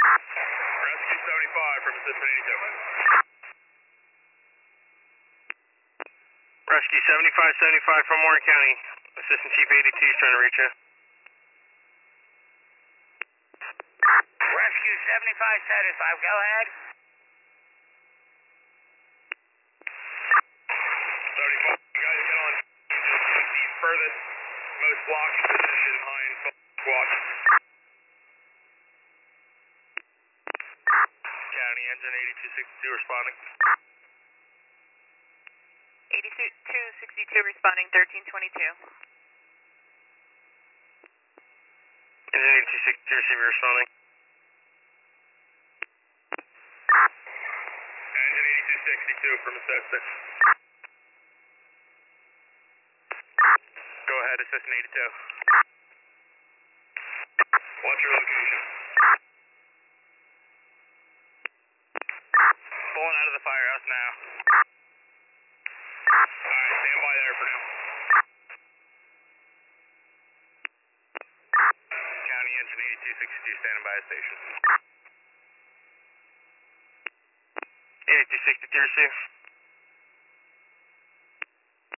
Rescue 75 from Assistant 82. Rescue 7575 from Warren County. Assistant Chief 82 is trying to reach you. Rescue 7575, go ahead. 75, you guys get on the furthest, most blocked position behind squad. County engine 8262 responding. 8262 responding, 1322. Engine 8262 receiver responding. Engine 8262 from Assistant. Go ahead, Assistant 82. What's your location? Pulling out of the firehouse now. Alright, stand by there for now. County engine 8262 standing by the station. 8262 receive.